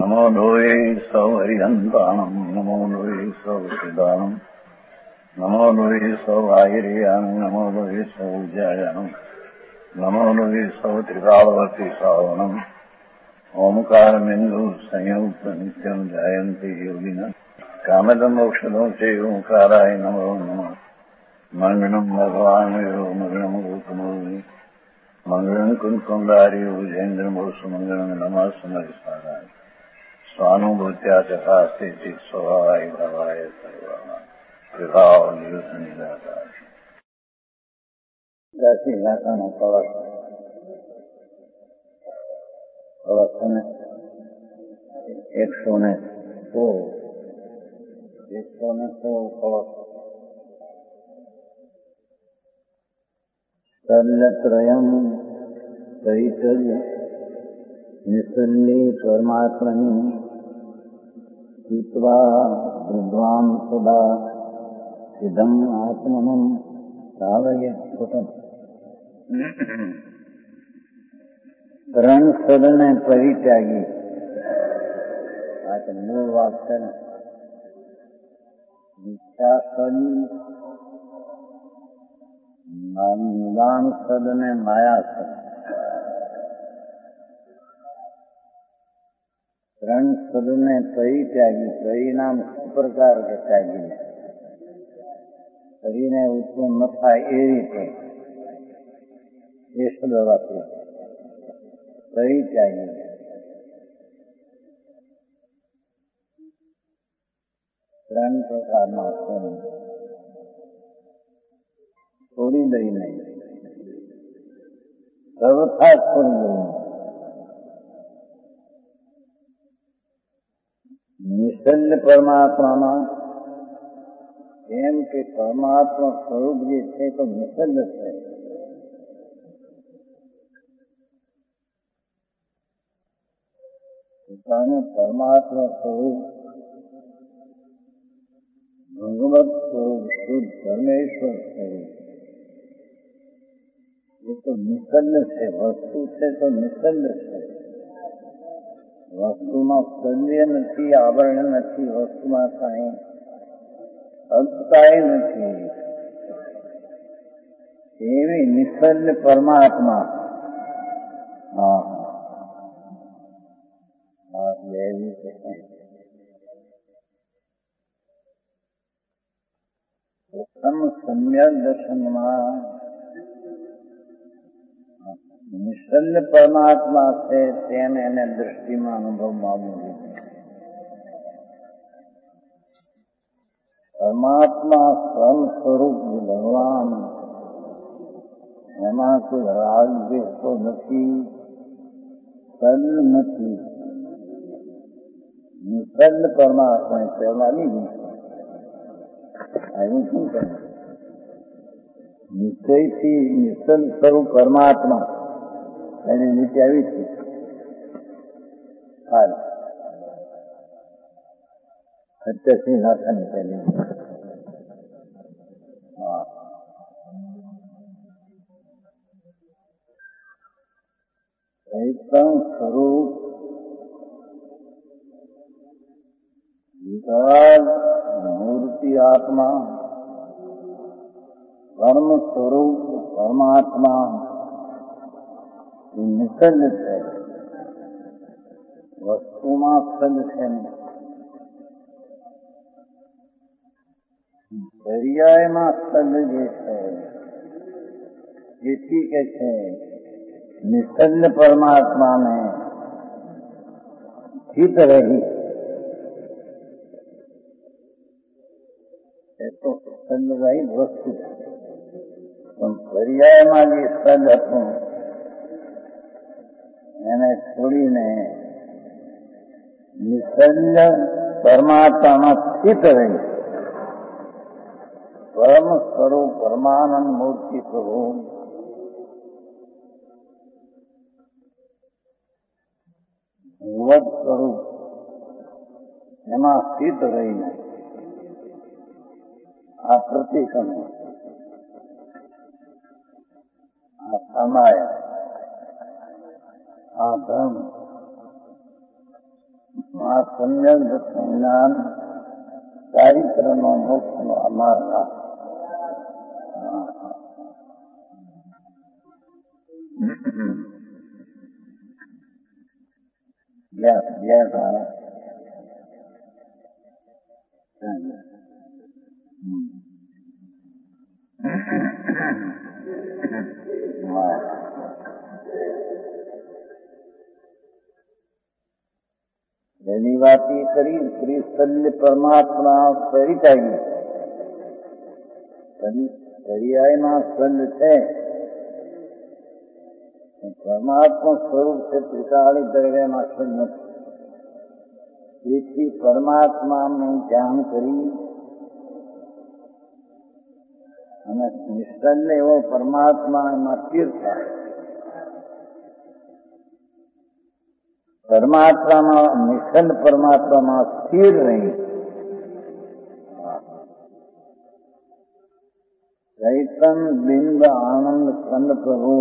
नमो लोये सौहरिहन्ताणम् नमो लोये सौहृदानम् नमो लोये सौभागिर्यानम् नमो लोये सौज्यायानम् नमो लोये सौत्रिकालवर्ति सावनम् ओंकारमिन्दु संयुक्त नित्यम् जायन्ति योगिनः कामदम् औषधम् च ओंकाराय नमो नमः मङ्गलम् भगवान् यो मङ्गलम् गौतमोऽग्नि मङ्गलम् कुन्कुण्डारि भुजेन्द्रमोसुमङ्गलम् नमः समरिसाराय स्वानुभूत्या चकास्ते स्वभावाय भावाय सर्वाणां विभावनिदातार કાશી ઇલાકાનો કળશ 116 કળશ સર્લત્રયમ ચૈતન્ય નિસલ્લી પરમાત્મની हित्वा विद्वान् सदा इदम् आत्मनं सावयत्कृतम् रण सदन परित्यागी आज मूल वाक्य नित्यासन निदान सदन मायासन रण सदन परित्यागी परिणाम प्रकार के त्यागी शरीर उत्पन्न न था ए रीते ये शब्द वाक्य परित्यागी रण प्रकार छोड़ी दई नहीं सर्वथा छोड़ी दई नहीं निश्चल परमात्मा एम के परमात्मा स्वरूप जे छे तो निश्चल है परमात्मा स्वरूप भगवत स्वरूप शुद्ध परमेश्वर स्वरूप ये तो निश्चल है वस्तु से तो निश्चल है वस्तुમાં સૌંદર્ય નથી આવરણ નથી વસ્તુમાં કાંઈ અલ્પતાય નથી એવી નિશ્ચલ પરમાત્મા પ્રથમ સમ્યક દર્શનમાં निश्चल परमात्मा से तेन एने दृष्टि में अनुभव मामूली परमात्मा स्वयं स्वरूप भगवान एमा कोई राग देश तो नहीं सल नहीं निश्चल परमात्मा कहवानी नहीं શું કહે નિશ્ચયથી નિશ્ચલ સ્વરૂપ પરમાત્મા એની નીચે આવી છે સત્યસિંહ નાથાની પહેલી એકદમ સ્વરૂપ વિકાસ મૂર્તિ આત્મા कर्म स्वरूप परमात्मा निश्चल है वस्तुમાં સ્થલ છે પર્યાયમાં સ્થલ જે છે એથી કે છે નિશ્ચલ પરમાત્માને સ્થિત રહી એ તો સ્થલ રહી વસ્તુ પર્યાયમાં જે સ્થળ હતું એને છોડીને નિશ્ચલ પરમાત્મામાં સ્થિત રહી પરમ સ્વરૂપ પરમાનંદ મૂર્તિ સ્વરૂપ ભગવત સ્વરૂપ એમાં સ્થિત રહીને આ પ્રતિક્રમણ આ સમાય આ ધર્મ આ સંયમ જ્ઞાન ચારિત્રનો મોક્ષનો અમારા એની વાત એ કરી ત્રિશલ્ય પરમાત્મા પરિચાઈ પર્યાયમાં શલ્ય છે પરમાત્મા સ્વરૂપ છે ત્રિકાળી દ્રવ્યમાં શલ્ય નથી. તેથી પરમાત્માનું ધ્યાન કરી અને નિશ્ચલ્ય એવો પરમાત્મા એમાં સ્થિર થાય. પરમાત્મામાં નિશ્ચલ પરમાત્મામાં સ્થિર રહી ચૈતન બિંબ આનંદ સ્કંદ પ્રભુ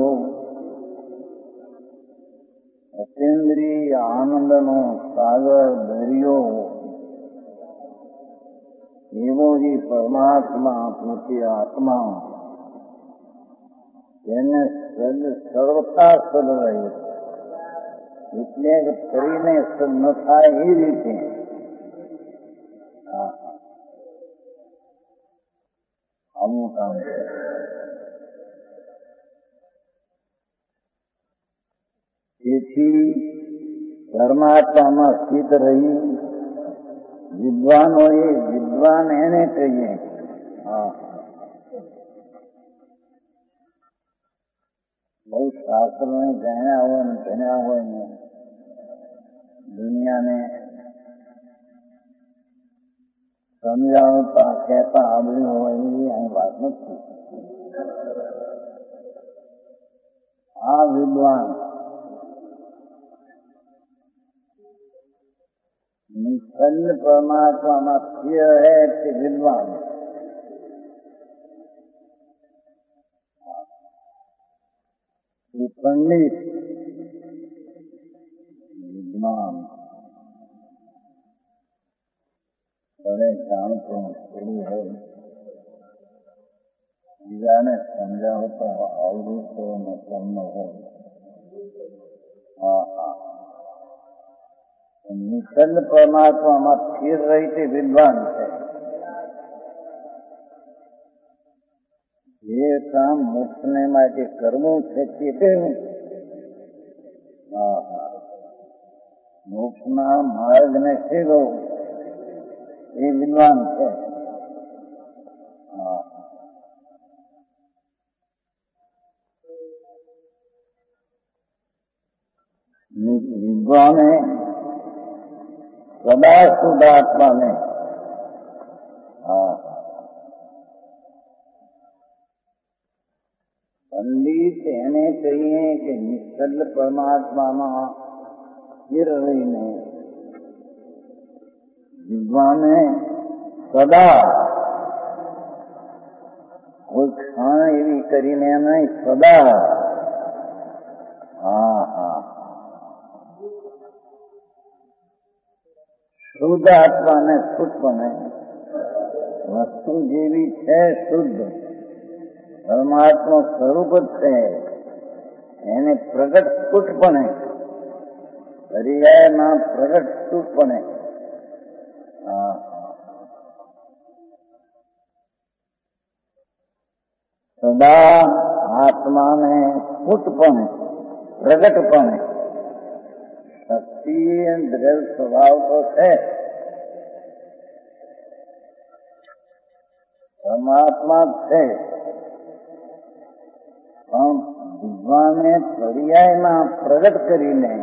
અતિન્દ્રિય આનંદનો સાગર દરિયો એવો જ પરમાત્મા પોતે આત્મા તેને સર્વતા સદ રહે એટલે ફરીને સદ ન થાય એ રીતે આવું કામ છે. તેથી પરમાત્મામાં સ્થિત રહી વિદ્વાનોએ વિદ્વાન એને કહીએ. બહુ શાસ્ત્રોને જાણ્યા હોય ને ભણ્યા હોય ને દુનિયાને સમજાવતા કહેતા આવડ્યું હોય એવી અહીં વાત નથી. આ વિદ્વાન નિશ્ચલ પરમાત્મામાં સ્થિર રહે તે વિદ્વાન. એ પંડિત વિદ્વાન ભલે જાણતો થોડું હોય બીજાને સમજાવતો આવડું તો મતલબ ન હોય. નિશ્ચલ પરમાત્મામાં સ્થિર રહી તે વિદ્વાન છે. જે કામ મોક્ષને માટે કરવું છે તે કેવું મોક્ષના માર્ગને શીખો એ વિદ્વાન છે. વિદ્વાને સદા શુદ્ધ આત્માને પંડિત એને કહીએ કે નિશ્ચલ પરમાત્મામાં સ્થિર રહીને વિદ્વાને સદા કોઈ ક્ષણ એવી કરીને નહીં સદા શુદ્ધ આત્માને શુદ્ધપણે વસ્તુ જેવી છે શુદ્ધ પરમાત્મા સ્વરૂપ જ છે એને પ્રગટ સ્ફુટપણે પર્યાયમાં પ્રગટ સ્ફુટપણે સદા આત્માને સ્ફુટપણે પ્રગટપણે શક્તિ દ્રવ્ય સ્વભાવ તો છે પરમાત્મા છે પણ વિદ્વાને પર્યાયમાં પ્રગટ કરીને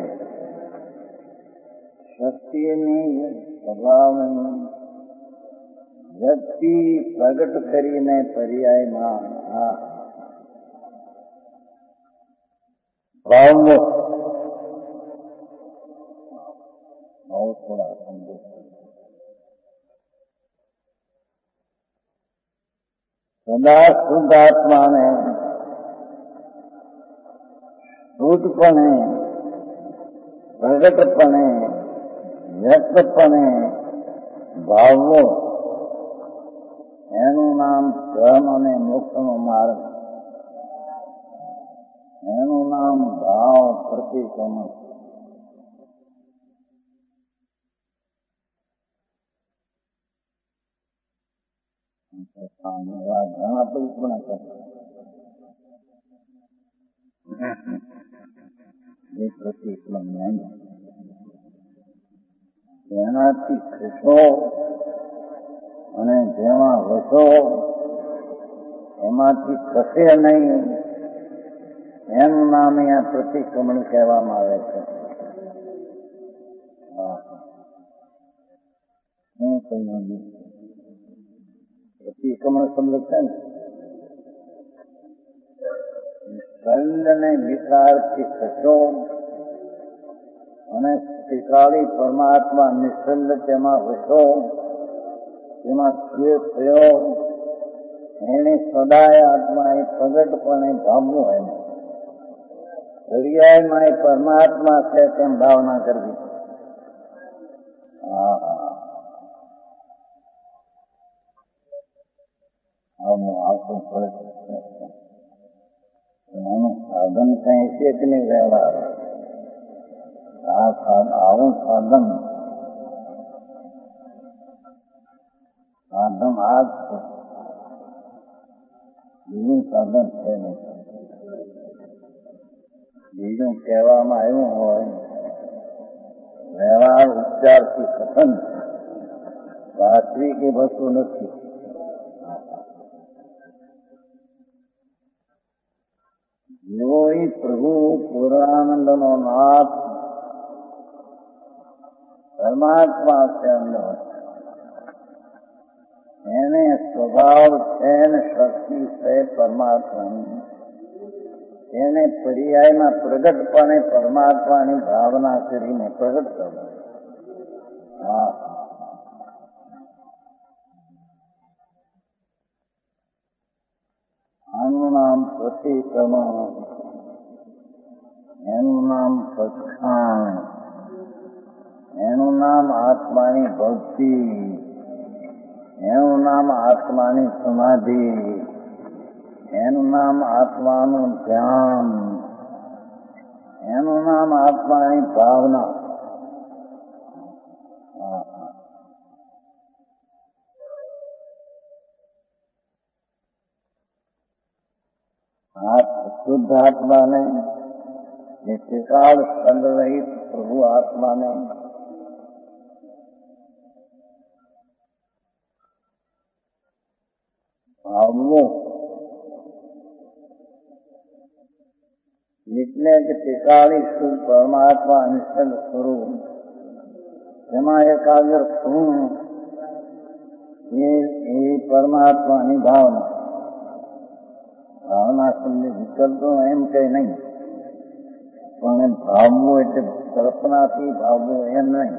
શક્તિની સ્વભાવની વ્યક્તિ પ્રગટ કરીને પર્યાયમાં ભાવનો ભાવ થોડા સમજો. સદા શુદ્ધ આત્માને શુદ્ધપણે પ્રગટપણે વ્યક્તપણે ભાવવો એનું નામ ધર્મ અને મોક્ષનો માર્ગ, એનું નામ ભાવ પ્રતિક્રમણ. ઘણા કલ્પના કરે એ પ્રતિક્રમણ જેનાથી ખસો અને જેમાં વસો એમાંથી ખસે નહીં એનું નામ અહીંયા પ્રતિક્રમણ કહેવામાં આવે છે. હું કહ્યું પ્રતિક્રમણ શબ્દ છે ને શલ્યને વિકારથી ખસો અને ત્રિકાળી પરમાત્મા નિશ્ચલ તેમાં વસો, તેમાં સ્થિર થયો, એને સદાય આત્મા એ પ્રગટપણે ભાવવું એમ પર્યાયમાં એ પરમાત્મા છે તેમ ભાવના કરવી. આવતું પડે એનું સાધન કઈ છે કે નહીં વ્યવહાર. આવું સાધન આ જ છે, બીજું સાધન છે નહીં. બીજું કહેવામાં આવ્યું હોય વ્યવહાર ઉપચારથી કથન વાસ્તવિક એ વસ્તુ નથી. જેવો એ પ્રભુ પૂર્ણાનંદનો નાથ પરમાત્મા છે અંદર, એને સ્વભાવ છે ને શક્તિ છે પરમાત્માની, એને પર્યાયમાં પ્રગટપણે પરમાત્માની ભાવના કરીને પ્રગટ કરવું. આનું નામ પ્રતિક્રમણ, એનું નામ પ્રસ્થાન, એનું નામ આત્માની ભક્તિ, એનું નામ આત્માની સમાધિ, એનું નામ આત્માનું ધ્યાન, એનું નામ આત્માની ભાવના. શુદ્ધ આત્માને જે ત્રિકાળ સંગ્રહિત પ્રભુ આત્માને ભાવવું એટલે કે ત્રિકાળી શુદ્ધ પરમાત્મા નિશ્ચલ સ્વરૂપ એમાં એકાગ્ર થવું એ પરમાત્માની ભાવના. ભાવના શબ્દ વિકલ્પો એમ કઈ નહીં, પણ ભાવવું એટલે કલ્પનાથી ભાવવું એમ નહીં.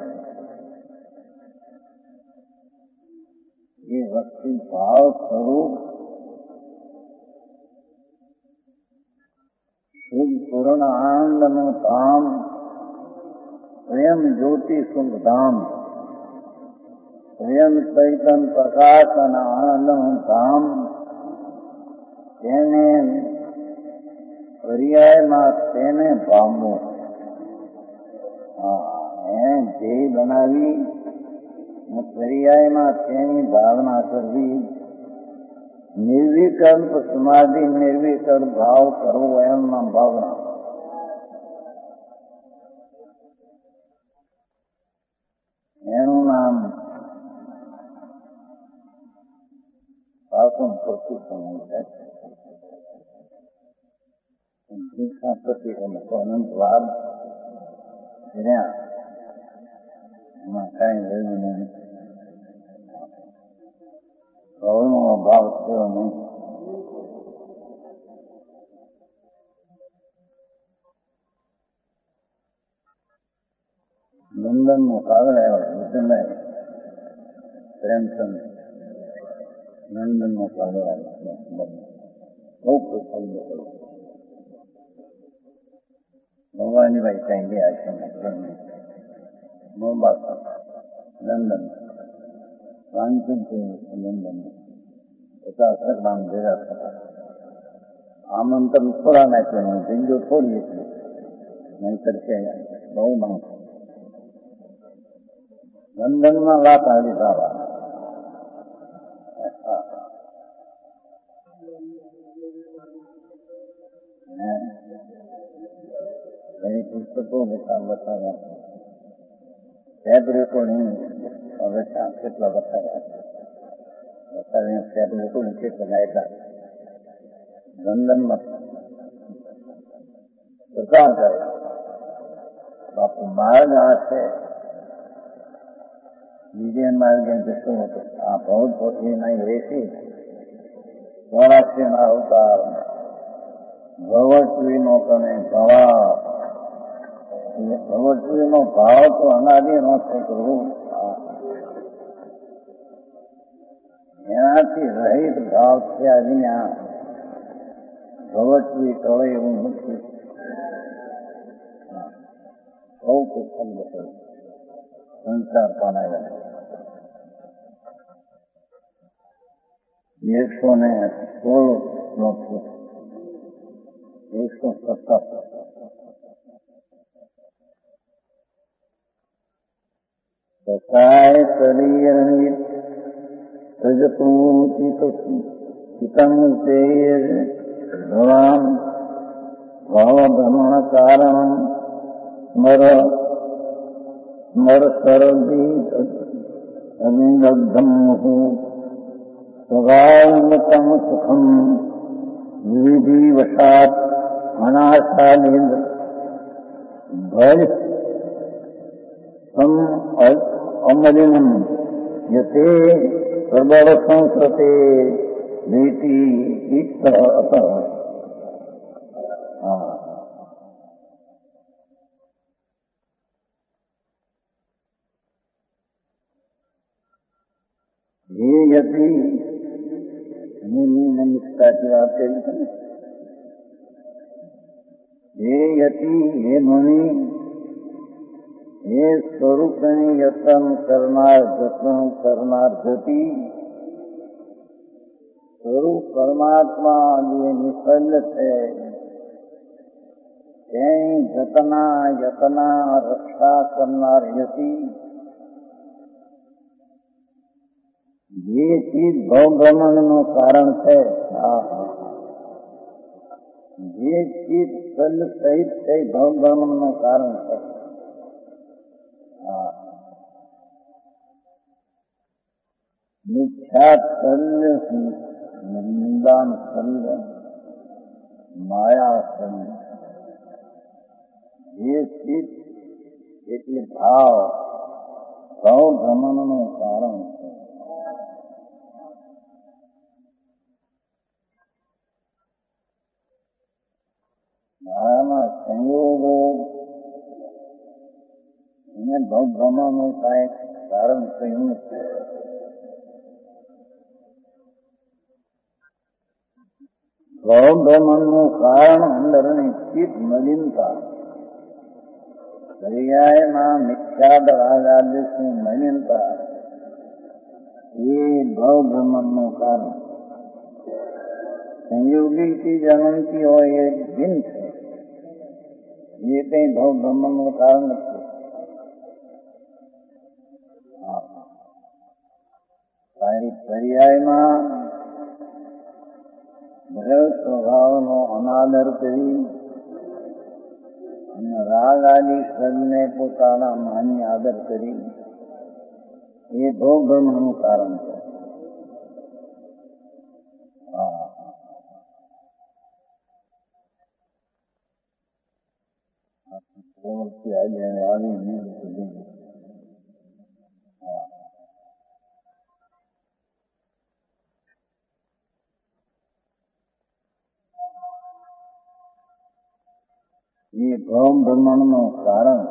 એ વસ્તુ ભાવ સ્વરૂપ શુદ્ધ પૂર્ણ આનંદનું ધામ, સ્વયં જ્યોતિ શુદ્ધ ધામ, સ્વયં ચૈતન પ્રકાશ અને આનંદનું ધામ, તેને પર્યાયમાં તેને પામવું. એને ધ્યેય બનાવી પર્યાયમાં તેની ભાવના કરવી, નિર્વિકલ્પ સમાધિ નિર્વિકલ્પ ભાવ કરવો એમ નામ ભાવના. એનું નામ પાસું પ્રતિક્રમણ છે. અનંત વાર એમાં કઈ રહ્યું નહીં, ભાવનો અભાવ થયો નહીં. લંડન નો કાગળ આવ્યો પ્રેમચંદ, લંડન નો કાગળ આવ્યો, બહુ પ્રસંગ થયો. ભગવાનભાઈ કઈ ગયા છે મોમ્બાસા, લંડન, લંડન 50 ગ્રામ ભેગા થતા. આમંત્રણ થોડા નાખ્યું, ભીંડો થોડી હતી, નહીતર કે બહુ માણસ. લંડનમાં વાત આવી સારા એની પુસ્તકો બતાવ્યા, ટેપ રેકોર્ડિંગ હવે કેટલા બતાવ્યા, ટેપ રેકોર્ડિંગ કેટલા એટલા લંડનમાં પ્રચાર કરે. બાપુ માર્ગ આ છે, વિજય માર્ગ જશું હતું. આ બૌદ્ધ પોથી નહીં રેસી સ્વરાષ્ટ્રીના અવતાર ભગવતનો તમે ભાવ, ભગવતનો ભાવ તો અનાદિ નો છે પ્રભુ. એનાથી રહિત ભાવ થયા વિના ભગવતજી કહે એવું નથી. બહુ પુસ્તક બતાવ્યું સંસાર પાનાયા 116 શ્લોક છે, 117. સકાય શરીર ચિતમ તેર ભવાન ભાવભ્રમણ કારણ સ્મર સરદી અનિલબ્ધમ સ્વભાવમતમ સુખમ વિધિવશાત અનાશાલિન્દ ભય અમલિનમ યતે પ્રબળ સંસ્રતે નીતિ ઇચ્છ અત. ये यदि निष्ठा की बात कही थी, ये यति ये मुनि ये स्वरूप यत्न करनार जत्न करनार जति स्वरूप परमात्मा ये निष्फल है. जतना यतना रक्षा करनार यति ये चीज भवभ्रमण नो कारण है. ये चीज कल सहित कई भवभ्रमण नो कारण है. मिथ्या शल्य, निंदान शल्य, माया शल्य, ये चीज એટલે ભાવ ભવભ્રમણ નો કારણ છે. માયાના સંયોગો એને ભવભ્રમણનું કાંઈક કારણ કહ્યું છે. ભવભ્રમણનું કારણ અંદરની ચિત્ત મલિનતા, પર્યાયમાં મિથ્યાદ રાગાદેશની મલિનતા એ ભવભ્રમણનું કારણ. સંયોગી ચીજ અનંતી હોય એ ભિન્ન છે, એ કઈ ભવભ્રમણનું કારણ નથી. પર્યાયમાં ભય સ્વભાવનો અનાદર કરી અને રાગ આદિ સદને પોતાના માન્ય આદર કરી એ ભવભ્રમણનું કારણ છે. આજે આવી એ ભવભ્રમણનું કારણ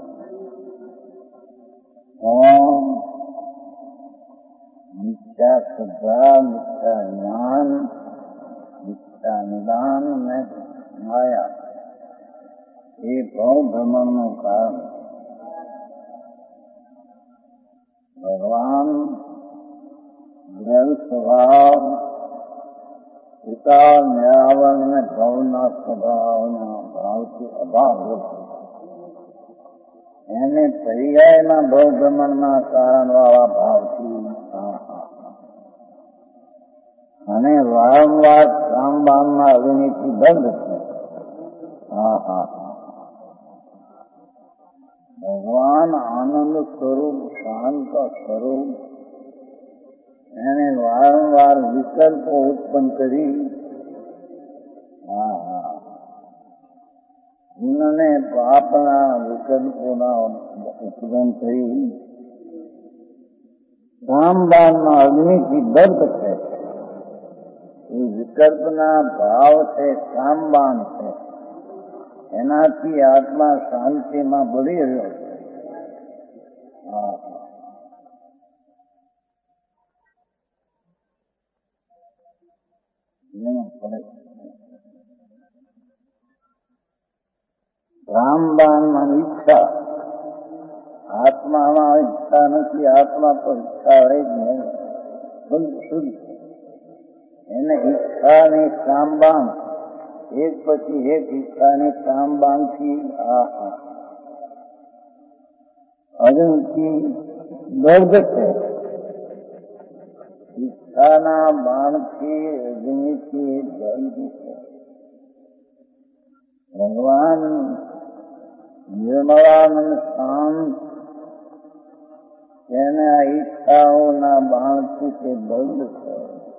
મિથ્યા શ્રદ્ધા, મિથ્યા જ્ઞાન, મિથ્યા નિદાન અને માયા એ ભવભ્રમણનું કારણ. સંસ્કાર નિરાવરણ અને ભાવના સ્વભાવના ભાવથી અભાવ એને પર્યાયના ભવ ભ્રમણના કારણ વાળા ભાવથી અને વારંવાર કામબાનના અગ્નિથી બંધ છે. ભગવાન આનંદ સ્વરૂપ શાંત સ્વરૂપ એને વારંવાર વિકલ્પો ઉત્પન્ન કરી પુણ્યને પાપના વિકલ્પોના ઉત્પન્ન થઈ કામબાનના અગ્નિથી દર્દ છે. એ વિકલ્પના ભાવ છે, કામબાન છે, એનાથી આત્મા શાંતિમાં ભળી રહ્યો છે. કામબાનમાં ઈચ્છા, આત્મામાં ઈચ્છા નથી, આત્મા તો ઈચ્છા હોય જ નહીં, શુદ્ધ. એને ઈચ્છાની કામબાન એક પછી એક ઈચ્છાની કામબાનથી અગ્નિથી દર્દ છે. ઈચ્છાના બાણથી અગ્નિથી દર્દ છે. ભગવાન નિર્મળાનંદ શાંત તેને આ ઈચ્છાઓના બાણથી તે દર્દ છે.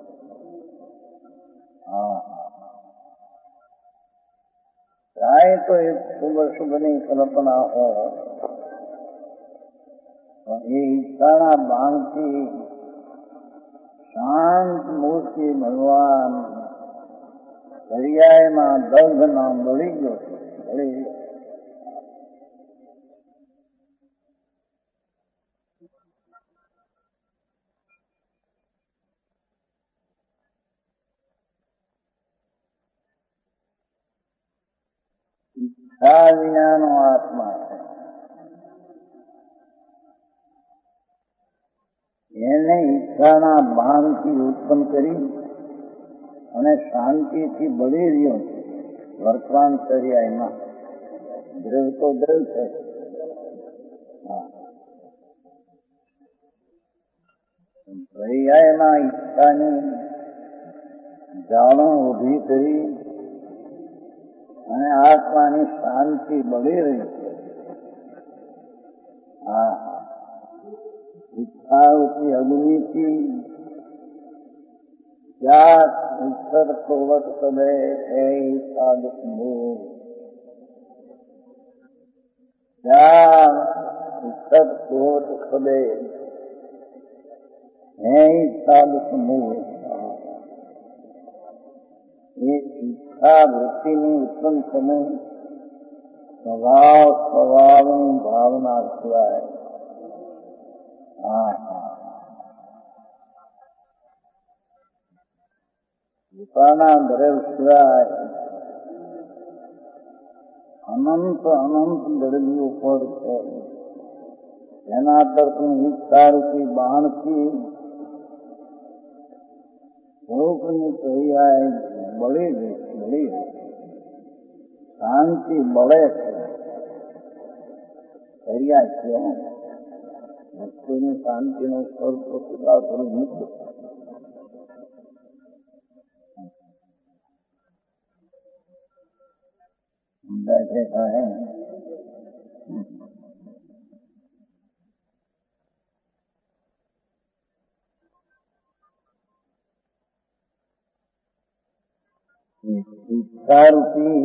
ચાહે તો એક શુભની કલ્પના હો, પણ એ ઈચ્છાના બાણથી શાંત મૂર્તિ ભગવાન પર્યાયમાં દર્દના બળી ગયો છે. ઈચ્છા વિનાનો આત્મા છે. એને ઈચ્છાના બાણથી ઉત્પન્ન કરી અને શાંતિથી બળી રહ્યો છે. વર્તમાન પર્યાયમાં દ્રવ તો દ્રવ છે. પર્યાયમાં ઈચ્છાની જાળો ઉભી કરી અને આત્માની શાંતિ બળી રહી છે. ઈચ્છાઓથી અગ્નિથી ક્યાં ઉત્તર પૂર્વક સદે એ સાધુ ક્યાં ઉત્તર પૂર્વક સદે હે સાધુ સમૂહ. એ ઈચ્છા વૃત્તિની ઉત્પન્ન સમૂહ સ્વભાવની ભાવના સિવાય પોતાના દ્રવ સિવાય અનંત દ્રવ્યો પર છે. એના તરફની ઈચ્છારૂપી બાણથી સ્વરૂપની પર્યાય બળી શાંતિ બળે છે. પર્યાય છે વસ્તુની શાંતિનો સ્વરૂપ સુધા થોડું મૂક્યું. ઈચ્છારૂપી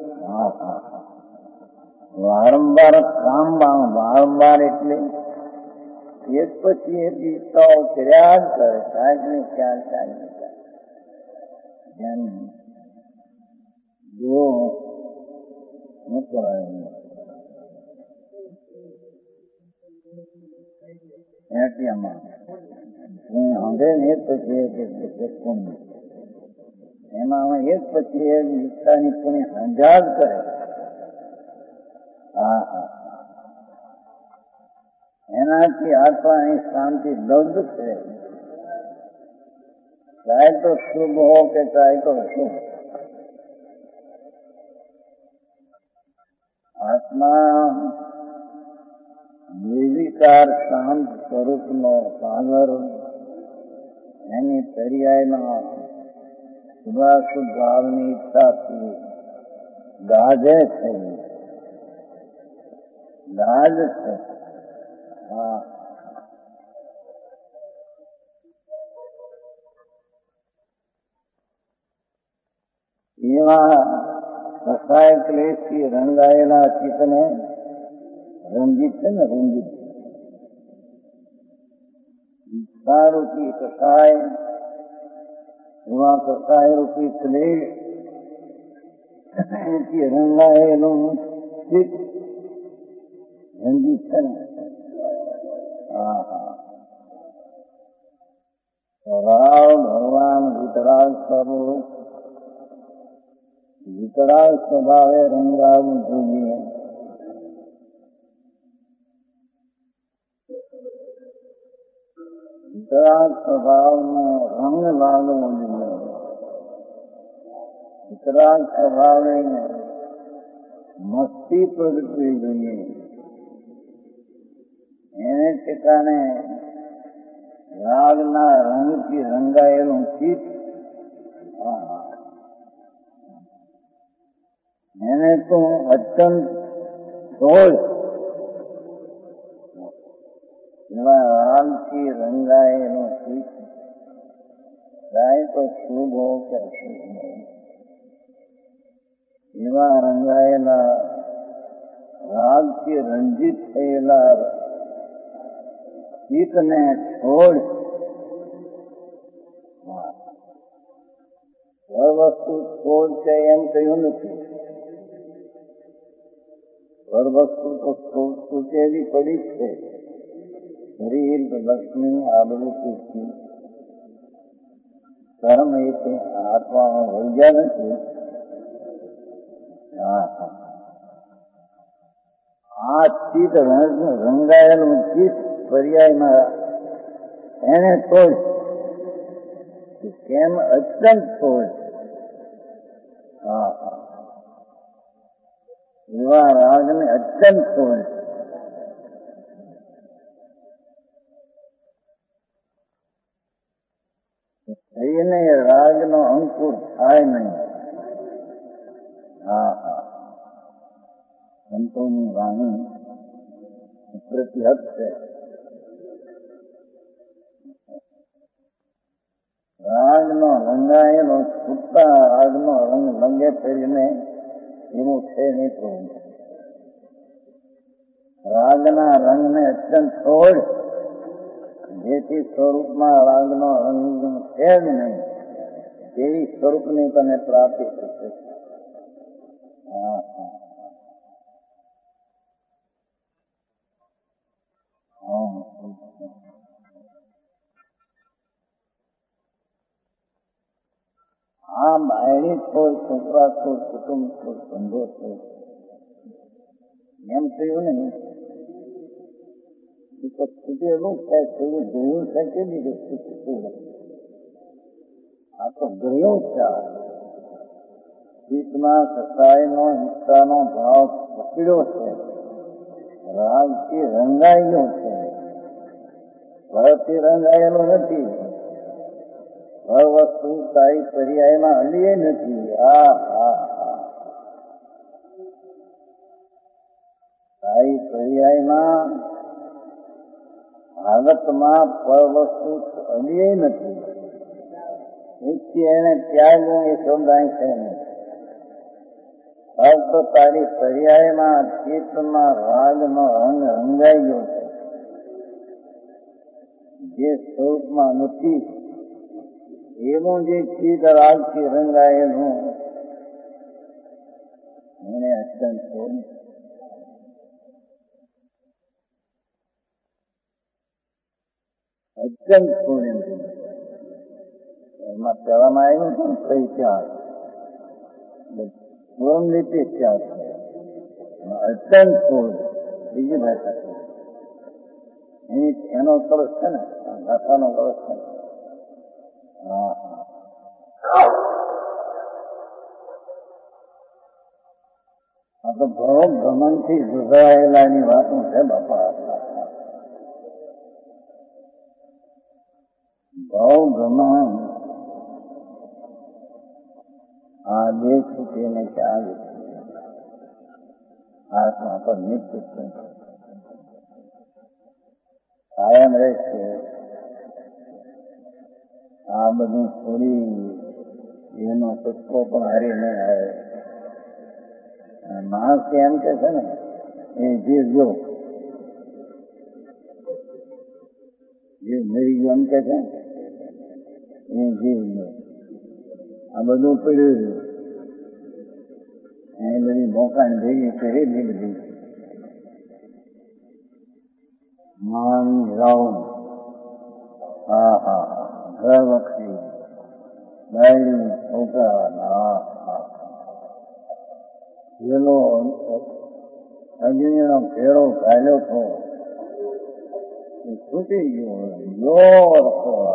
વારંવાર કામબાણ, વારંવાર એટલે એક પછી એક ઈચ્છાઓ કર્યા જ કરે, ક્યાંક ને ક્યાંક જો શું કહેવાય એટીએમમાં હંધે ને એક પછી એક પુણ્ય, એમાં એક પછી એક ઈચ્છાની પુણ્ય હંજા જ કરે. એનાથી આત્માની શાંતિ દર્દ છે. चाहे तो शुभ हो के चाहे तो अशुभ, आत्मा નિર્વિકાર શાંત સ્વરૂપનો સાગર એની પર્યાયમાં શુભાશુભ ભાવની ઈચ્છાથી ગાજે છે, ગાજ છે. હા, એવા કસાય ક્લેશથી રંગાયેલા ચિત્તને રંજીત છે ને, રંજીત ઈચ્છારૂપી કસાય, એવા કસાય રૂપી ક્લેશ એથી રંગાયેલું ચિત્ત રંજીત છે ને. હા હા, સ્વભાવ ભગવાન વિતરાગ સ્વરૂપ, વિતરાગ સ્વભાવે રંગાવું જોઈએ. વિતરાગ સ્વભાવનો રંગ લાગવો જોઈએ. વિતરાગ સ્વભાવે મસ્તી પ્રગટવી જોઈએ. એને ઠેકાણે રાગના રંગથી રંગાયેલું ચિત્ત, એને તો અત્યંત સોળ એવા રાગથી રંગાયેલું ચિત્ત, ચાહે તો શુભ હો કે અશુભ હો, એવા રંગાયેલા રાગથી રંજિત થયેલા ચિત્તને છોડ. વસ્તુ છોડ છે એમ કહ્યું નથી. વસ્તુ તો સૂચેલી પડી જ છે. શરીર લક્ષ્મી આબરૂ કીર્તિ કર્મ એ આત્મામાં વળગ્યા નથી. આ ચિત્ત રંગાયેલું ચિત્ત પર્યાયમાં એને તોડ. કેમ? અત્યંત તોડ. એવા રાગને અત્યંત તોડ. એને રાગનો અંકુર થાય નહીં. સંતોની વાણી પ્રતિહત છે. રાગનો રંગાયેલો છૂટતા રાગનો રંગ લંગે ફેરીને એવું છે નહીં. પ્રભુ રાગના રંગને અત્યંત છોડ, જેથી સ્વરૂપમાં રાગનો રંગ છે જ નહીં, તેવી સ્વરૂપની તને પ્રાપ્તિ થશે. આ બાયડી છોડ, છોકરા છોડ, કુટુંબ છોડ, ધંધો છોડ એમ થયું ને, તો છૂટેલું છે. થયું જોયું છે કે બીજું છૂટતું? આ તો ગયું છે. ચિત્તમાં કસાયનો હિંસાનો ભાવ પકડ્યો છે, રાગથી રંગાઈ ગયો છે. ભરથી રંગાયેલો નથી. હર વસ્તુ તારી પર્યાયમાં હલીએ નથી. તારી પર્યાયમાં ભાગતમાં પર વસ્તુ હલીએ નથી. નિત્ય એને ત્યાગવું એ શબ્દાય છે નહીં. તો તારી પર્યાયમાં ચિત્તમાં રાગનો રંગ રંગાઈ ગયો છે, જે સ્વરૂપમાં નથી. એવું જે ચિત્ત રાગથી રંગાયેલું એને અત્યંત છોડ. અત્યંત છોડ એમ એમાં કહેવામાં આવ્યું છે કઈ ત્યાગ, પૂર્ણ રીતે ત્યાગ છે. અત્યંત છોડ બીજી ભાષા છે. એનો કળશ છે ને, ભાષાનો કળશ છે. તો ભવ ભ્રમણથી સુધારેલાની વાતો છે બાપા. ભવ ભ્રમણ આ દેહ છૂટીને ચાલે આત્મા પર નિત્ય કાયમ રહેશે. આ બધું છોડી એનો સત્વો પણ હારી નહીં આવે. માણસ એમ કે છે ને એ જીવ જો જીવ મરી ગયો એમ કે છે એ જીવ જો આ બધું પડ્યું એ બધી મોકાને ભેગી કરી દીધી. મન રાઉન્ડ હા હા ઘર વખરી બાયડી છોકરા પેલો અજણીનો ફેરો કાઢ્યો હતો એ છૂટી ગયો. જોર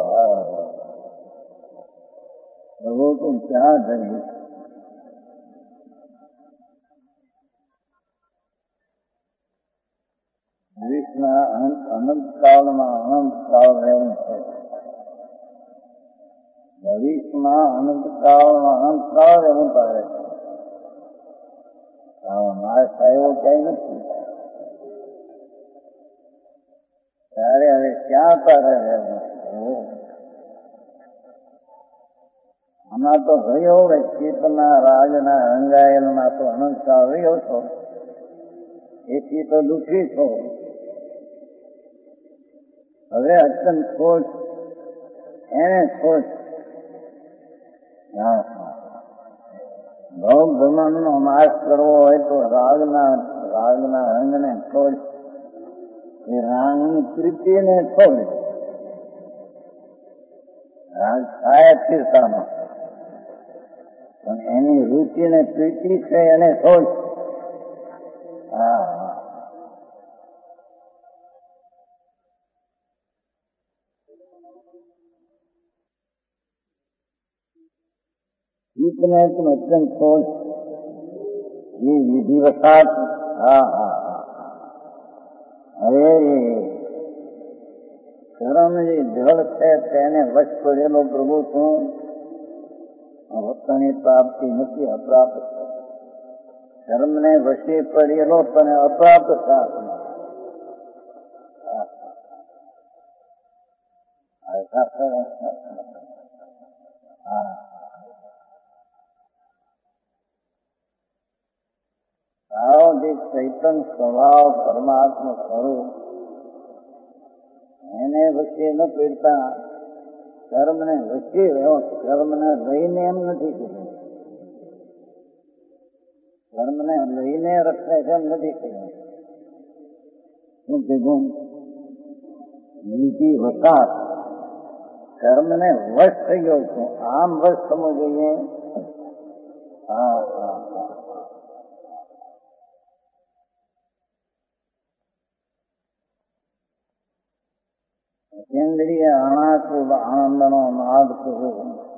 તું ક્યાં થઈ? વિષના અનંત કાળમાં અનંત કાળ રહેવું છે. ભવિષ્યમાં અનંત કાળમાં અનંત કાળ રહેવું પડે છે. નાશ થયો ક્યાંય નથી. ત્યારે હવે ક્યાં તારે રહેવું? આમાં તો રહ્યો ચિત્તના રાજના રંગાયેલમાં તો અનંત કાળ રહ્યો છો. એથી તો દુઃખી છો. હવે અત્યંત ખોશ એને ખોશ. ભવ ભ્રમણનો નાશ કરવો હોય તો રાગના રંગને ખોશ. એ રાગની પ્રીતિને ખોશ. રાગ થાય સ્થિરતામાં પણ એની રુચિને પ્રીતિ છે એને ખોશ. ચિત્તને અત્યંત ખોશ એ વિધિવસાત. હવે કર્મ જે જળ છે તેને વશ પડેલો પ્રભુ છું. પોતાની પ્રાપ્તિ નથી, અપ્રાપ્ત છે. કર્મને વશે પડેલો તને અપ્રાપ્ત સાથ. ચૈતન સ્વભાવ પરમાત્મા સ્વરૂપ એને વચ્ચે ન પીડતા કર્મને વચ્ચે કર્મને લઈને એમ નથી કહ્યું. કર્મને લઈને રખે એમ નથી કહ્યું. શું કીધું? નીતિ વસાત કર્મને વશ થઈ ગયો છું. આમ વશ થવું જોઈએ. કેન્દ્રીય અણાકુલ આનંદનો નાદ કહો.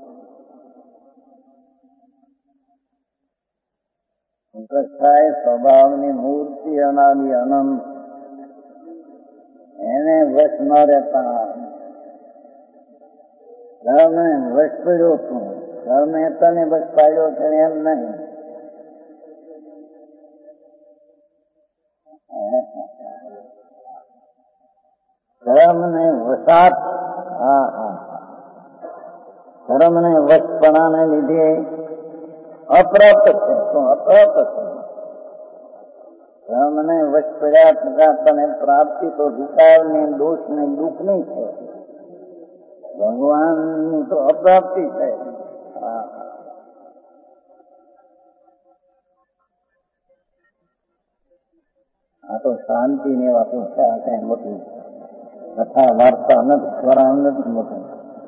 કસાય સ્વભાવની મૂર્તિ અનાદિ અનંત એને વશ ન રહેતા ધર્મને વશ પડ્યો છું. ધર્મે તને વશ પાડ્યો છે એમ નહીં. ધર્મને વસાત ધર્મને વશપણાને લીધે અપ્રાપ્ત છે. શું અપ્રાપ્ત છે? ધર્મને વશ પડ્યા છતાં તને પ્રાપ્તિ તો વિકાર ને દોષ ને દુઃખ નહીં છે. ભગવાનની તો અપ્રાપ્તિ છે. આ તો શાંતિ ની વાતો છે. આ કઈ મોટી કથા વાર્તા નથી, સ્વરાણ નથી મોટું.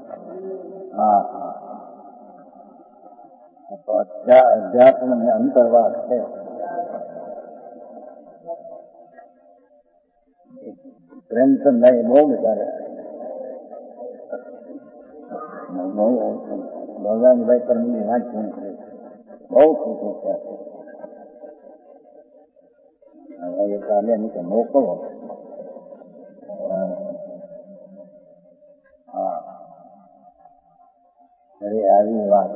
અધ્યાત્મ ને અંતર્વાસ છે. પ્રેમચંદ બહુ બિચારે ભગવાનભાઈ પરમની વાંચન બહુ ખોટું છે. એ કાલે નીચે મોકલો. હા, અરે આવી વાત.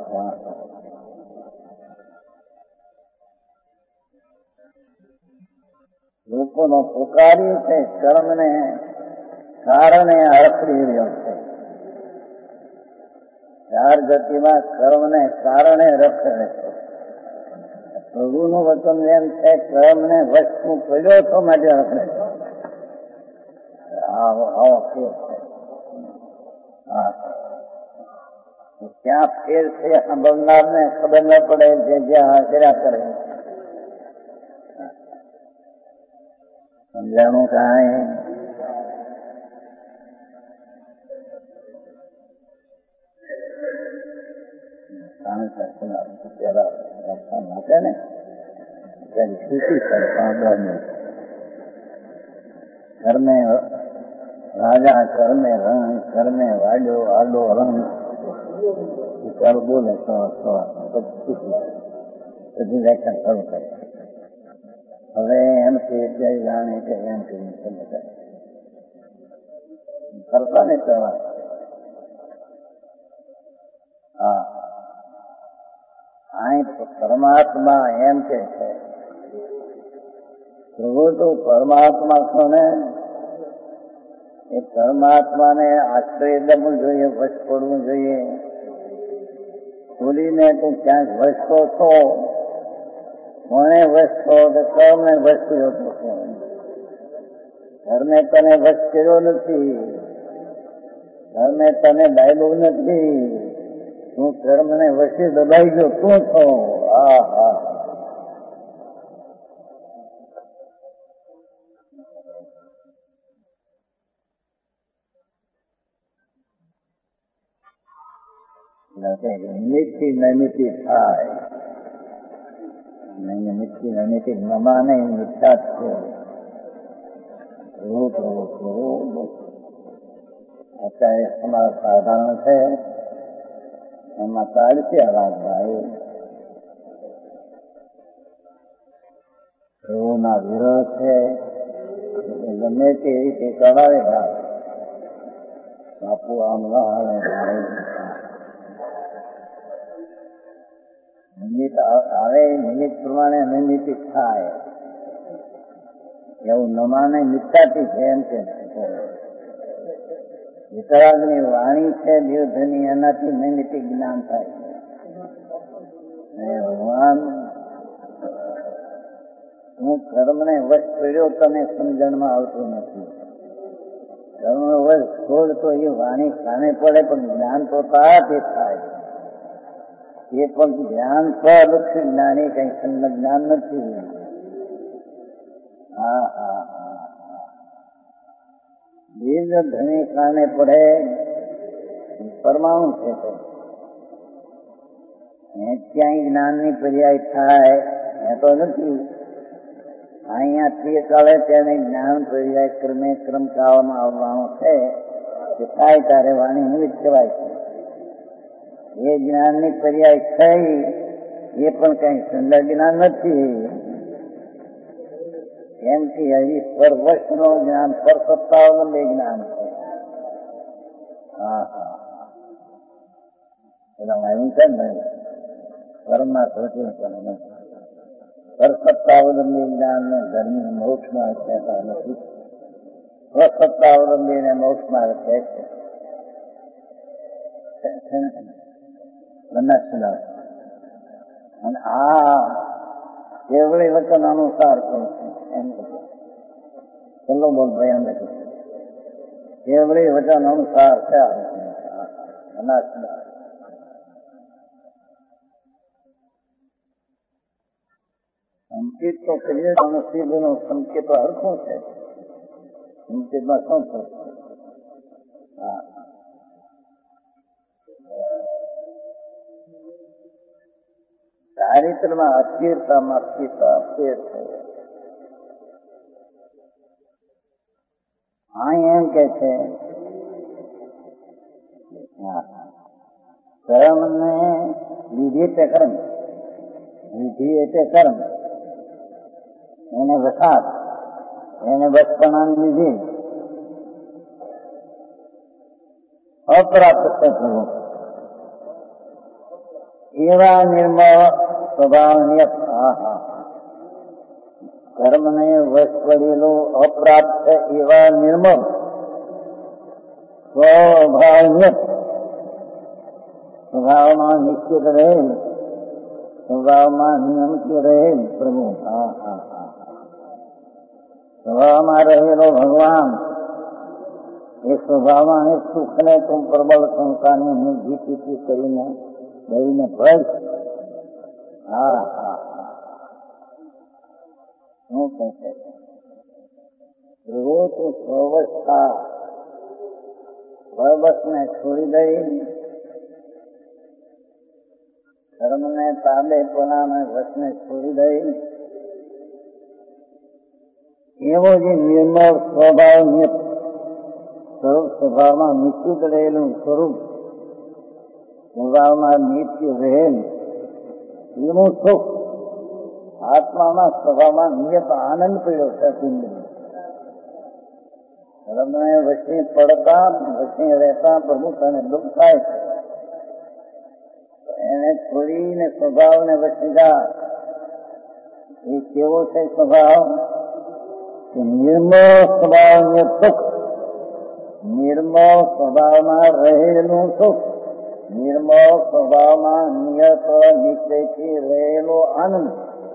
લોકોનો પુકારી છે કર્મને કારણે અડફડી રહ્યો છે. ચાર ગતિમાં કર્મને કારણે રખડે છે. પ્રભુનું વચન એમ છે કર્મને વસ્તુ પડ્યો તો માટે રખડે છે. આવો ફેર છે. હા, ક્યાં ફેર છે સાંભળનાર ને ખબર ન પડે જે જ્યાં હાજરા કરે. સમજાણું કાંઈ? માટે ને તેની સ્થિતિ ઘર મેં રાજા, ઘર મેં રંગ, ઘર મેં વાડો આડો રંગ બોલે પછી વ્યાખ્યા શરૂ કરે. હવે એમ કે જાણે કે એમ કરીને કરતા ને કરવા. હા, અહીં પરમાત્મા એમ કે છે પ્રભુ તો પરમાત્મા છો ને એ પરમાત્માને આશ્રય લેવું જોઈએ, વશ પડવું જોઈએ. ભૂલીને તું ક્યાંક વસતો છો, કોને વસતો કે કર્મને વશ કર્યો છો. ઘરને તને વશ કર્યો નથી, ઘરને તને ડાયલું નથી, તું કર્મને વચ્ચે દબાઈ ગયો તું છો. હા હા, નિમિત્તિ નૈમિત્તિ થાય. નિમિત્તિ નૈમિત્તિ નમાને મિથ્યા છે. અત્યારે તમારા સાધારણ છે એમાં ચાલશે અવાજ ભાઈ. પ્રભુના વિરોધ છે ગમે તે રીતે કરાવે ભાઈ. બાપુ આમ ન હાલે ભાઈ. નિમિત્ત આવે નિમિત્ત પ્રમાણે નિમિત્ત થાય એવું નમાને મિથ્યાથી છે એમ કે વિતરાગની વાણી છે નિર્ધની એનાથી નૈમિતિક જ્ઞાન થાય. ભગવાન હું કર્મને વશ કર્યો તને સમજણમાં આવતું નથી. કર્મ વશ છોડ તો એ વાણી કાને પડે પણ જ્ઞાન તો તારાથી થાય. એ પણ ધ્યાન સ્વલક્ષી જ્ઞાની કઈ સંગ જ્ઞાન નથી. હા હા હા, બીજ ધણી કાને પડે પરમાણુ છે તો ક્યાંય જ્ઞાનની પર્યાય થાય એ તો નથી. અહીંયાથી કાળે તેને જ્ઞાન પર્યાય ક્રમે ક્રમ કાળમાં આવવાનો છે કે થાય તારે વાણી નિમિત્ત કહેવાય છે. એ જ્ઞાનની પર્યાય થઈ એ પણ કઈ સુંદર જ્ઞાન નથી. એમથી હજી પરવશ નો જ્ઞાન પર સત્તાવલંબી જ્ઞાન છે. હા હા, એના માયનું છે ને કર્મમાં ધોતી પર સત્તાવલંબી જ્ઞાન ને ધર્મી મોક્ષમાં કહેતા નથી. સ્વસત્તાવલંબીને મોક્ષમાં કહે છે. અને આ કેવળી વચન અનુસાર કહું છું એમ છેલ્લો બોલ ભયાન નથી. કેવળી વચન અનુસાર છે. સંકેત તો કરીએ નો સંકેત હરખું છે. સંકેતમાં શું થશે? હા, ચારિત્રમાં અસ્થિરતામાં સ્થિરતા ફેર છે. અહીં એમ કે છે કર્મને વિધિ એટલે કર્મ, વિધિ એટલે કર્મ, એને વસાત એને વચપણાની લીધી અપ્રાપ્ત થતું એવા નિર્મળ સ્વભાવની કર્મને વશ પડેલું અપ્રાપ્ત એવા નિર્મળ સ્વભાવની સ્વભાવમાં નિશ્ચિત રહેલ સ્વભાવમાં નિયમિત રહેલ પ્રભુ સ્વભાવમાં રહેલો ભગવાન એ સ્વભાવમાં સુખને તું પ્રબળ સંસ્થાની હું જીતી કરીને દઈને ભજ શું કહે પ્રભુ તું સ્વવસ્થા સ્વબસને છોડી દઈ ધર્મને તાબે પોતાના વસને છોડી દઈ એવો જે નિર્મળ સ્વભાવ સ્વભાવમાં નિશ્ચિત રહેલું સ્વરૂપ સ્વભાવમાં નિત્ય રહેલ એનું સુખ આત્માના સ્વભાવમાં નિયત આનંદ પડ્યો છે ધર્મને વચ્ચે પડતા વચ્ચે રહેતા પ્રભુ તને દુઃખ થાય એને છોડીને સ્વભાવને વચ્ચે જા એ કેવો છે સ્વભાવ નિર્મળ સ્વભાવને સુખ નિર્મળ સ્વભાવમાં રહેલું સુખ નિર્મળ સ્વભાવમાં નિયત નિશ્ચયથી રહેલો આનંદ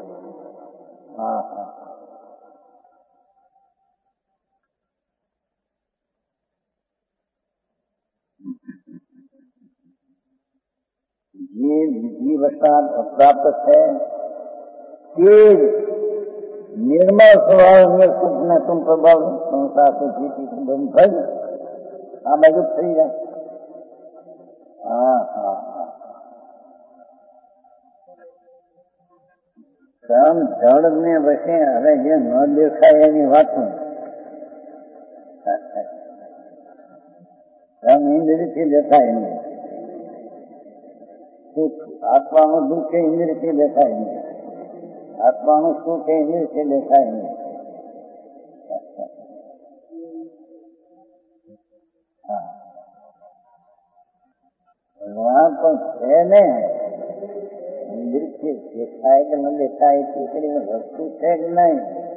જે વિધિ વસાત અપ્રાપ્ત છે તે નિર્મળ સ્વભાવ સુખ ને તું પ્રભાવ સંસાર જીતી બંધ થઈ આ બાજુ થઈ જાય જળ ને વસે હવે જે ન દેખાય એની વાતો ઇન્દ્રિયથી દેખાય નહીં આત્માનું દુઃખ ઇન્દ્રિયથી દેખાય નહીં આત્માનું સુખ ઇન્દ્રિયથી દેખાય નહીં ભગવાન પણ છે ને ઇન્દ્રિયથી દેખાય કે ન દેખાય તે કરીને વસ્તુ છે કે નહીં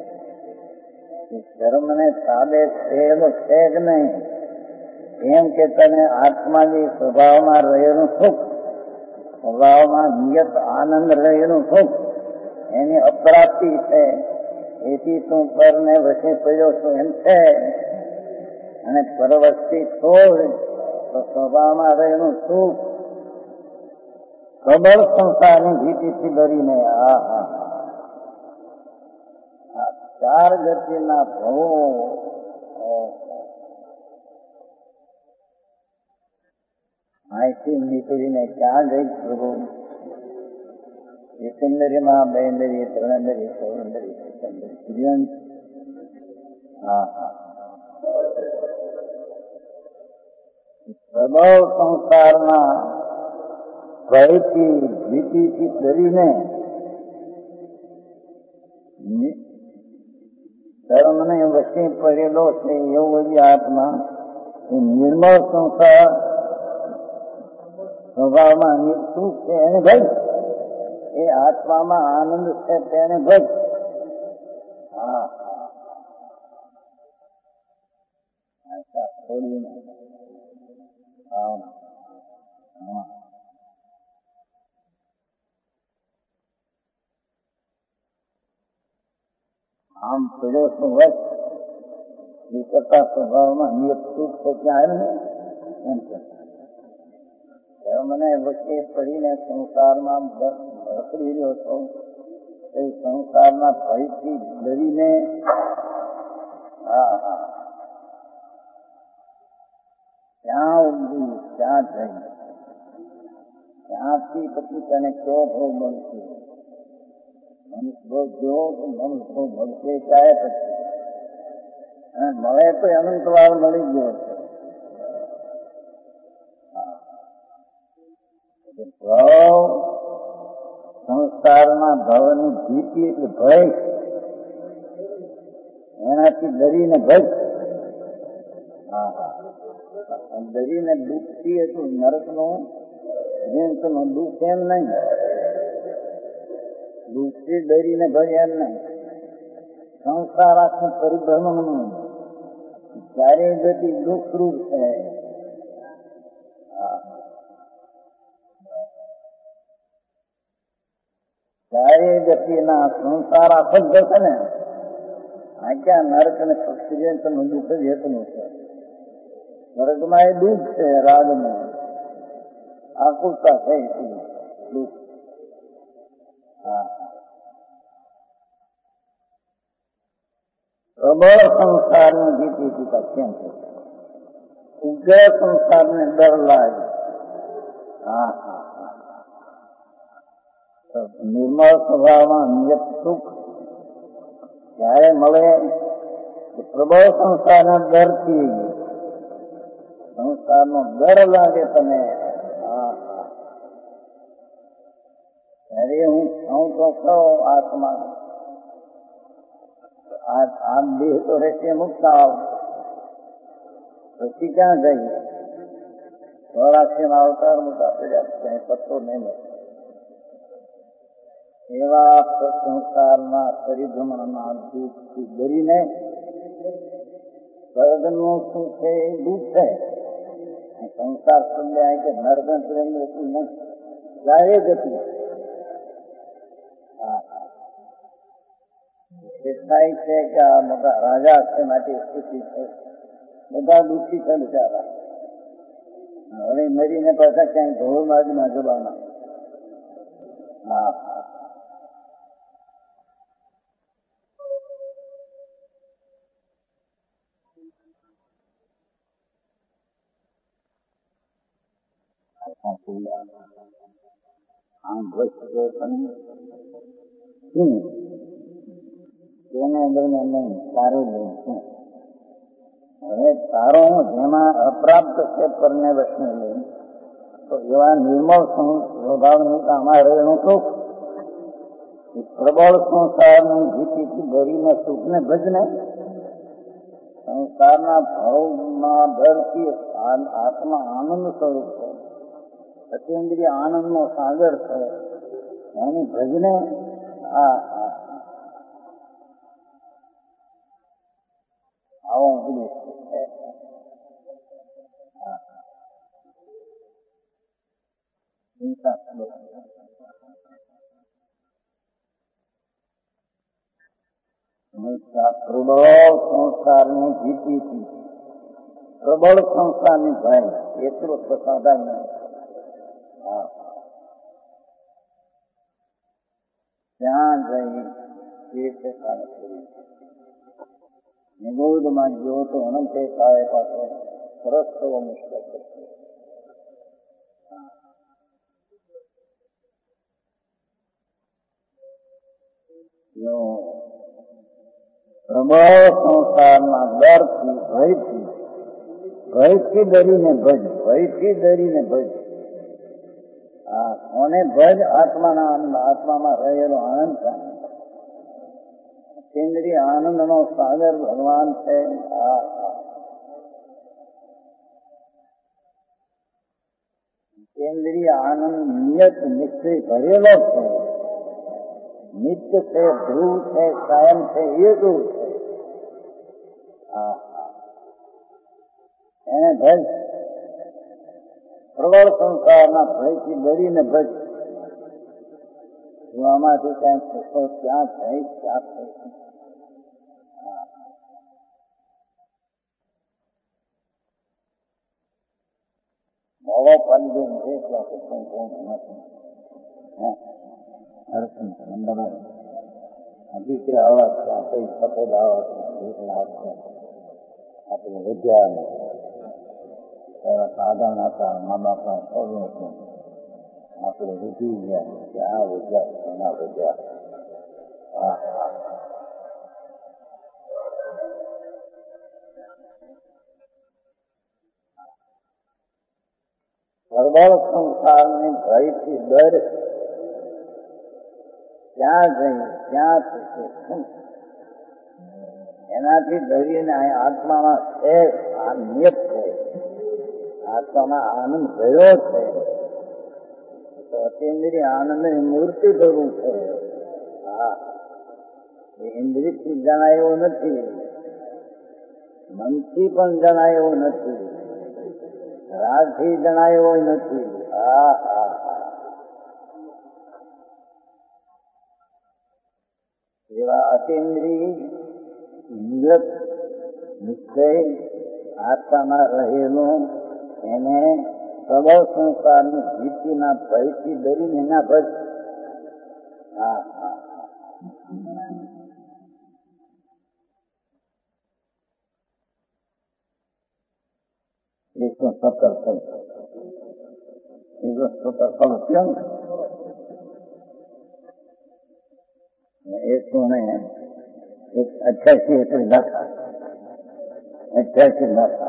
કર્મને તાબે થયેલો છે કે નહીં એમ કે તને આત્માની સ્વભાવમાં રહેલું સુખ સ્વભાવમાં નિયત આનંદ રહેલું સુખ એની અપ્રાપ્તિ છે એથી તું પરને વચ્ચે પડ્યો છું એમ છે અને પરવસ્તી છોડ તો સ્વભાવમાં રહેલું સુખ પ્રબળ સંસારની ભીતિથી ડરીને ચાર ગતિના ભવો અહીંથી નીકળીને ક્યાં જઈ પ્રભુ એકંદરીમાં બેંદરી ત્રણેન્દરી ચૌરંદરી સિકંદરી સૂર્યંશ પ્રબળ સંસારના ભયથી ભીતિથી ડરીને ધર્મને વચ્ચે પડેલો છે એવો જ આત્મા એ નિર્મળ સંસાર સ્વભાવમાં સુખ છે એને ભજ એ આત્મામાં આનંદ છે તેને ભજ છોડીને આમ પડ્યો શું વચ એ કરતા સ્વભાવમાં નિયત સુખ છે ત્યાં આવ્યું ને મને વચ્ચે પડીને સંસારમાં ભરકડી રહ્યો છો એ સંસારના ભયથી ડરીને ત્યાં ઉભી ત્યાં જઈ ત્યાંથી પછી તને કયો ભોગ મળશે મનુષ્ય ભોગ જો મનુષ્ય ભોગ મળશે ચાહે પછી મળે તો અનંત વાર મળી ગયો છે ભાવ સંસારના ભાવની ભીતિ એટલે ભય એના એનાથી ડરીને ભજ. હા હા, ડરીને દુઃખથી એટલું નરકનું જીવનનું દુઃખ એમ નહીં, દુઃખથી ડરીને ભજ એમ નહીં. સંસાર આખું પરિભ્રમણનું ચારે ગતિ દુઃખરૂપ છે. ચારે ગતિના સંસાર આખો જ જશે ને, આખા નરક અને પક્ષીનું દુઃખ જ હેતુનું છે. નરકમાં એ દુઃખ છે, રાગનું આકુલતા છે, દુઃખ. હા, પ્રબળ સંસારને જીતી ટીકા કેમ છે? ઉગ્ર સંસારને ડર લાગે. હા હા, નિર્મળ સ્વભાવમાં નિયત સુખ ત્યારે મળે, પ્રબળ સંસારના ડરથી, સંસારનો ડર લાગે તમે. ત્યારે હું તો કહું આત્મા આ દેહ તો રહેશે મુક્ત, આવ પછી ક્યાં જઈએ? 84 અવતાર મોટા પડ્યા, ક્યાંય પત્તો નહીં મળે. એવા સંસારના પરિભ્રમણના દુઃખથી ડરીને સ્વર્ગનું શું છે એ દુઃખ છે. સંસાર સમજાય કે નરકન પ્રેમ એટલું નહીં, જાય ગતિ. થાય છે કે આ મોટા રાજા છે માટે ખુશી છે, બધા દુઃખી છે બિચારા. હવે મરીને પાછા ક્યાંય ધોળ માર્ગમાં જવાના. હા, તેને અંદર નહીં સારું નહીં. હવે તારો જેમાં અપ્રાપ્ત છે પરને વચને લઈ, તો એવા નિર્મળ સ્વભાવની આમાં રહેલું સુખ, પ્રબળ સંસારની જીતીથી ભરીને સુખને ભજને. સંસારના ભાવમાં ડરથી આત્મા આનંદ સ્વરૂપ છે, સત્યેન્દ્રિય આનંદનો સાગર છે, એની ભજને. આ આવો ઉપદેશ છે. પ્રબળ સંસારની જીતીથી, પ્રબળ સંસારની ભય એટલું પ્રસાદન નહીં. ત્યાં જઈ તે કાર્ય કરી નિગોદમાં જો તો અનંતે કાય પાછો સરસ થવો મુશ્કેલ થશે. પ્રબળ સંસારના ડરથી ભયથી ડરીને ભજ, ભયથી ડરીને ભજ. કોને ભજ? આત્માના આનંદ, આત્મામાં રહેલો આનંદ છે. કેન્દ્રીય આનંદનો સાગર ભગવાન છે. કેન્દ્રીય આનંદ નિયત નિશ્ચય ભરેલો છે, નિત્ય છે, ધ્રુવ છે, કાયમ છે, એકલું છે. એને ભજ. પ્રબળ સંસારના ભયથી ડરીને ભજ. આમાંથી ક્યાંક સુખો ક્યાં થઈ ક્યાં થઈ. મોવો પંદર એટલા સત્સંગ દીકરા આવા છે, કઈ સફેદ આવા છે, આપણે વિદ્યા સાધન હતા, મા બાપના સૌ આપણે રૂકી ગયા કે આ વિદ્યા એના વિદ્યા. પ્રબળ સંસારની ભયથી ડર ક્યાં જઈ ક્યાં થશે, એનાથી ડરીને આત્મામાં છે આ નિયત છે, આત્મામાં આનંદ ભયો છે, તો અતિન્દ્રિય આનંદની મૂર્તિ કરવું છે. હા, ઇન્દ્રિયથી જણાય એવું નથી, મનથી પણ જણાય એવું નથી, રાગથી જણાય એવું નથી. હા હા હા, એવા અતિન્દ્રિય નિશ્ચય આત્મામાં રહેલું એને સબળ સંસારની ભીતિના ભયથી ડરીને એના પર. હા હા, એકસો 88 એટલે દાખલા 88 દાખલા.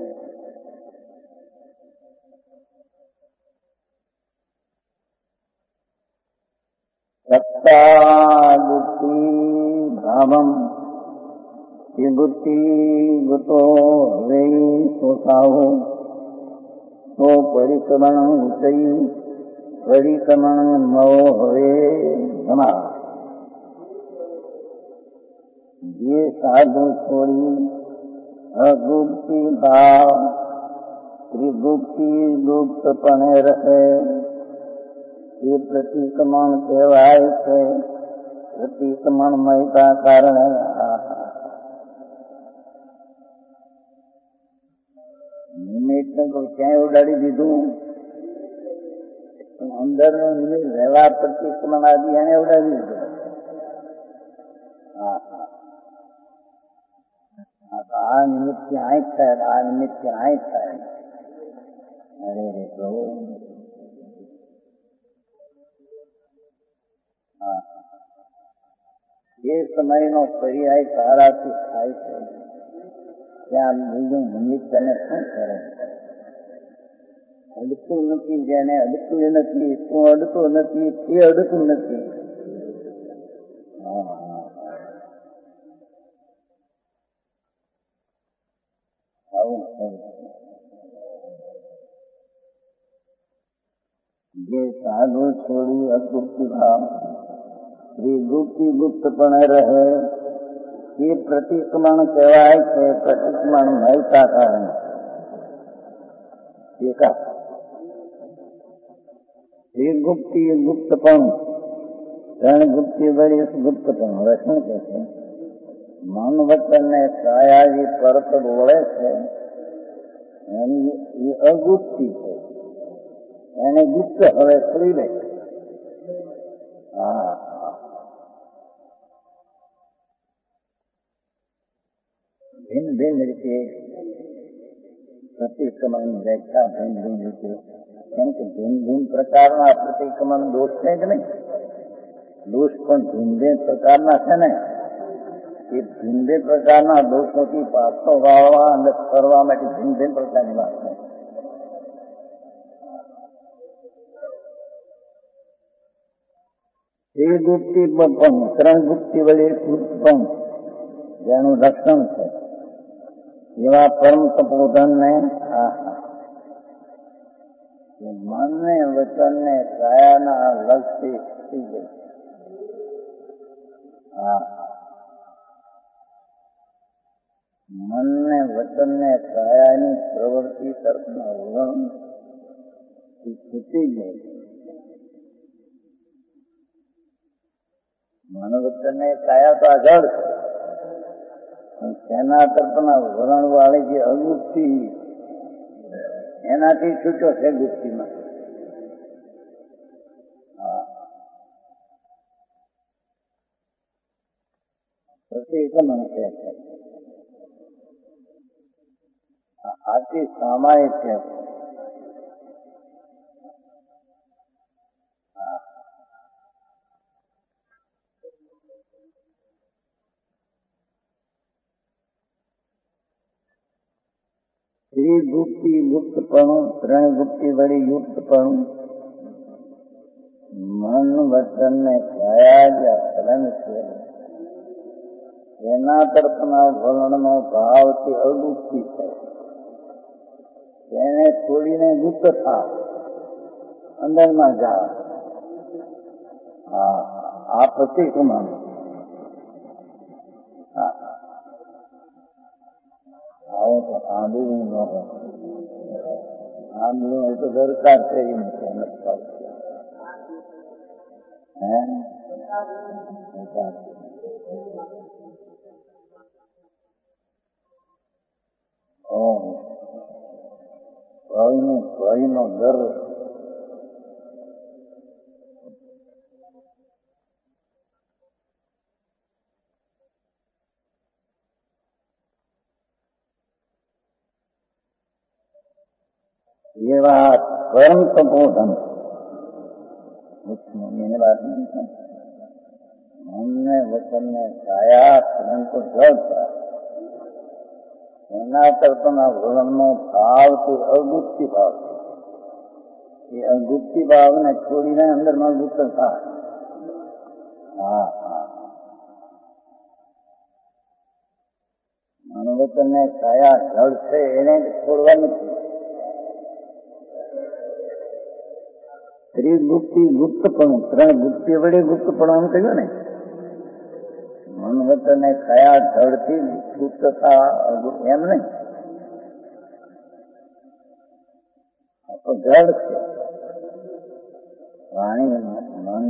સત્તાદુતિ ભાવમ વિભૂતિ ગતો વે સોસાહો તો પરિક્રમણ ઉચઈ પરિક્રમણ નવો હવે ઘણા. જે સાધુ છોડી અગુપ્તિ ભાવ ત્રિગુપ્તિ ગુપ્તપણે રહે એ પ્રતિક્રમણ કહેવાય છે. પ્રતિક્રમણ મયતા કારણે નિમિત્તને તો ક્યાંય ઉડાડી દીધું, અંદર નું નિમિત્ત રહેવા પ્રતિક્રમણ આદિ એને ઉડાડી દીધું. આ નિમિત્ત થી આંખ થાય, આ નિમિત્ત થી આંખ થાય. અરે રે પ્રભુ, એ સમયનો પર્યાય તારાથી થાય છે. ત્યાં બીજું નિમિત્ત એને શું કરે? અડતું નથી, જેને અડતું નથી, શું અડતું નથી, એ અડતું નથી. જે સાધુ છોડી અગુપ્તિ ભાવ ત્રિગુપ્તિ ગુપ્તપણે રહે એ પ્રતિક્રમણ કહેવાય છે. પ્રતિક્રમણ મયતા કારણે ત્રિગુપ્તિ ગુપ્તપણ, ત્રણ ગુપ્તિ વળી ગુપ્તપણ. હવે શું કે છે? મન વચન ને કાયા જે પરત બોલે છે એની એ અગુપ્તિ છે, એને ગુપ્ત હવે કરી લે. હા, ભિન્ન ભિન્ન રીતે પ્રતિક્રમણની વ્યાખ્યા ભિન્ન ભિન્ન રીતે. કેમ કે ભિન્ન ભિન્ન પ્રકારના પ્રતિક્રમણ દોષ છે કે નહીં? દોષ પણ ભિન્ન ભિન્ન પ્રકારના છે ને. એ ભિન્ન ભિન્ન પ્રકારના દોષોથી પાછો વાળવા અને કરવા માટે ભિન્ન ભિન્ન પ્રકારની વાત છે. એ ગુપ્તિ પણ ત્રણ ગુપ્તિ વડે ગુપ્તપણ જેનું રક્ષણ છે એવા પરમ તપોધનને મનને વચનને કાયાના લક્ષ્ય થઈ ગઈ. મનને વચનને કાયાની પ્રવૃત્તિ તરફના વલણ છૂટી ગઈ. મન વચનને કાયા તો આગળ તેના તરફના વલણ વાળી જે અગુપ્તિ એનાથી છૂટો છે. ગુપ્તિમાં પ્રતિક્રમણ છે. આથી સામાયિક છે. ત્રિગુપ્તિ ગુપ્તપણું, ત્રણ ગુપ્તિ વળી યુક્તપણું, મન વચન ને કાયા જ અપરંગ છે. એના તરફના વલણનો ભાવથી અવગુપ્તિ છે. એને છોડીને ગુપ્ત થાવ, અંદરમાં જાઓ. હા, આ પ્રતિક્રમણ. આવું તો સાંભળ્યું ન હોય. સાંભળ્યું હોય તો દરકાર થઈ નથી. ભયનો ડર. એવા પરમ તપોધન એની વાત નહીં. મનને વચનને કાયા પરંતુ જળતા એના તરફના વલણનો ભાવ તે અગુપ્તિ ભાવ. એ અગુપ્તિ ભાવને છોડીને અંદરમાં ગુપ્ત થાય. હા હા, મનોવચનને કાયા જળ છે એને છોડવા નથી. ત્રિગુપ્તિ ગુપ્તપણું, 3 ગુપ્તિ વડે ગુપ્તપણું એમ કહ્યું ને. મનવચને કયા જળથી ગુપ્તતા એમ નહીં. તો જળ છે વાણી મન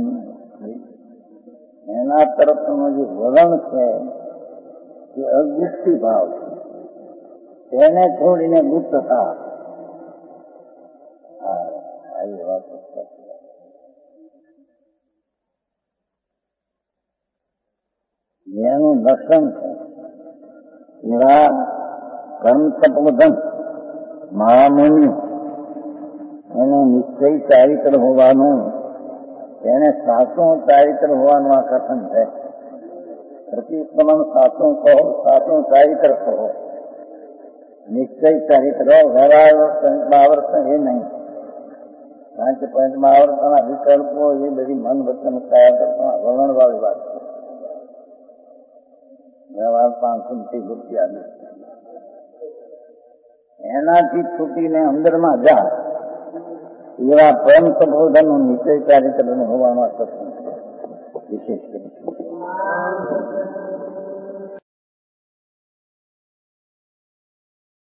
એના તરફનું જે વલણ છે એ અગુપ્તિ ભાવ છે. તેને છોડીને ગુપ્તતા. આવી વાત જેનું લક્ષણ છે એવા કર્મ તપોધન મહામુનિ એને નિશ્ચય ચારિત્ર હોવાનું, એને સાચું ચારિત્ર હોવાનું આ કથન છે. પ્રતિક્રમણ સાચું કહો, સાચું ચારિત્ર કહો. નિશ્ચય ચારિત્ર વ્યવહાર પંચમાવર્તન એ નહીં. કારણ કે પંચમાવર્તના વિકલ્પો એ બધી મન વચન કાયા વલણ વાળી વાત છે. વ્યવહાર 500 રૂપિયા એનાથી છૂટીને અંદરમાં જા એવા પરમ તપોધનનું નિશ્ચય ચારિત્ર હોવાનો આ કથન છે વિશેષ કરી.